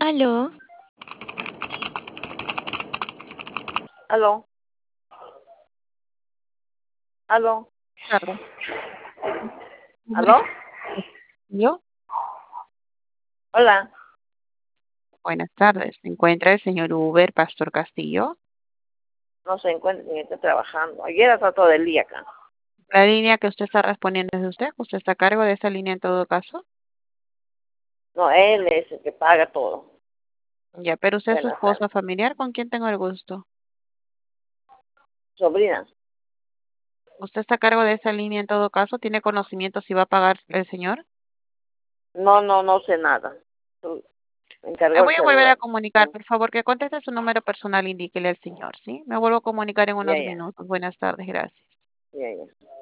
Aló, Aló, aló, tardes. Número aló, yo. hola. Buenas tardes. ¿Se encuentra el señor Uber, Pastor Castillo? No se encuentra ni está trabajando. Ayer hasta todo el día acá. La línea que usted está respondiendo es de usted. ¿Usted está a cargo de esa línea en todo caso? No, él es el que paga todo. Ya, pero usted es su Buenas tardes. esposa familiar, ¿con quién tengo el gusto? Sobrina. ¿Usted está a cargo de esa línea en todo caso? ¿Tiene conocimiento si va a pagar el señor? No sé nada. Me Me encargó el voy a volver a celular. comunicar, por favor, que conteste su número personal, indíquele al señor, ¿sí? Me vuelvo a comunicar en Ya, unos ya, minutos. Buenas tardes, gracias. ya, ya.